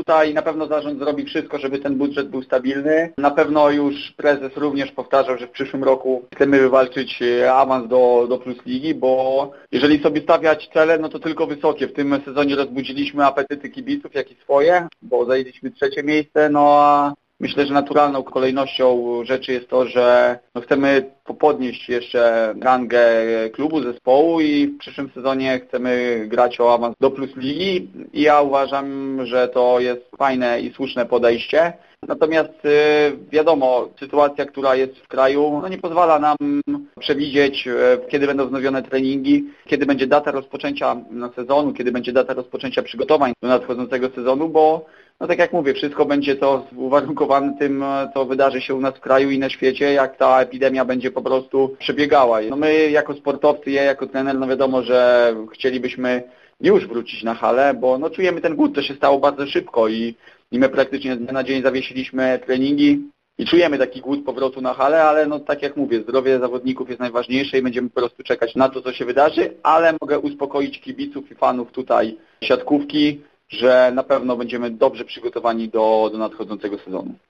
tutaj na pewno zarząd zrobi wszystko, żeby ten budżet był stabilny. Na pewno już prezes również powtarzał, że w przyszłym roku chcemy wywalczyć awans do Plus Ligi, bo jeżeli sobie stawiać cele, no to tylko wysokie. W tym sezonie rozbudziliśmy apetyty kibiców, jak i swoje, bo zajęliśmy 3. miejsce, no a myślę, że naturalną kolejnością rzeczy jest to, że chcemy podnieść jeszcze rangę klubu, zespołu i w przyszłym sezonie chcemy grać o awans do Plus Ligi i ja uważam, że to jest fajne i słuszne podejście. Natomiast wiadomo, sytuacja, która jest w kraju, nie pozwala nam przewidzieć, kiedy będą wznowione treningi, kiedy będzie data rozpoczęcia sezonu, kiedy będzie data rozpoczęcia przygotowań do nadchodzącego sezonu, bo tak jak mówię, wszystko będzie to uwarunkowane tym, co wydarzy się u nas w kraju i na świecie, jak ta epidemia będzie po prostu przebiegała. My jako sportowcy, ja jako trener, wiadomo, że chcielibyśmy już wrócić na halę, bo czujemy ten głód, to się stało bardzo szybko i my praktycznie z dnia na dzień zawiesiliśmy treningi i czujemy taki głód powrotu na halę, ale tak jak mówię, zdrowie zawodników jest najważniejsze i będziemy po prostu czekać na to, co się wydarzy, ale mogę uspokoić kibiców i fanów tutaj siatkówki, że na pewno będziemy dobrze przygotowani do nadchodzącego sezonu.